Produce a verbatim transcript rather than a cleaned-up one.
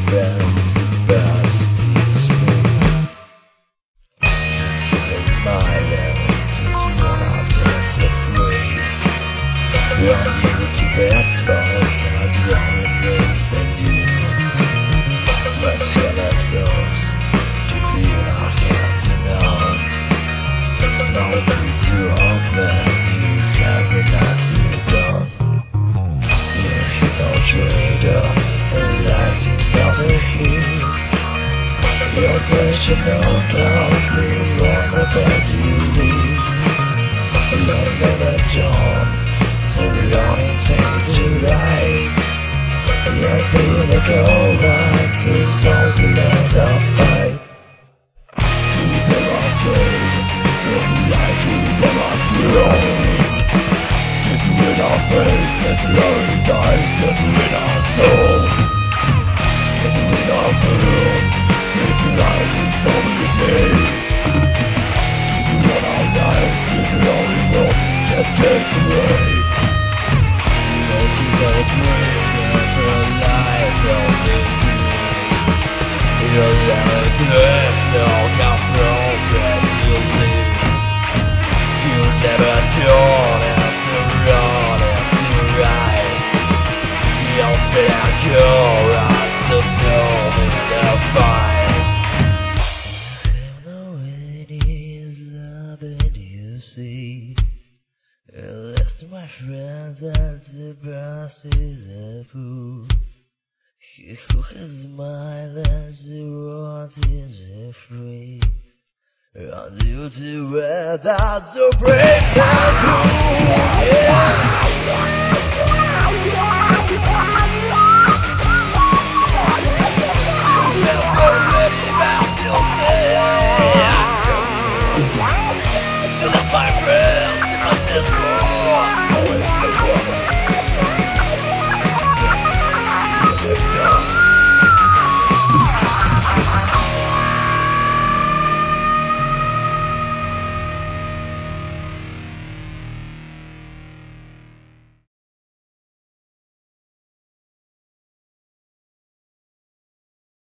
Emotional clouds move on the bed you leave. Love never dawn, so longing takes to life. You're through the cold nights, it's all to let the fight. Through the long days, from life through the last road. Just with our faith, let's learn dies, just with our soul. Just with our world. Life is only day. What our lives is only will just take away. Let you go free after a life of this day. Your life is no control that you live. You never turn after run after ride. You'll feel your eyes to know in the fight. See, unless my friends and the brass is a fool. He who has smile and the world is free. And you to wear that the brave and cool. Yeah.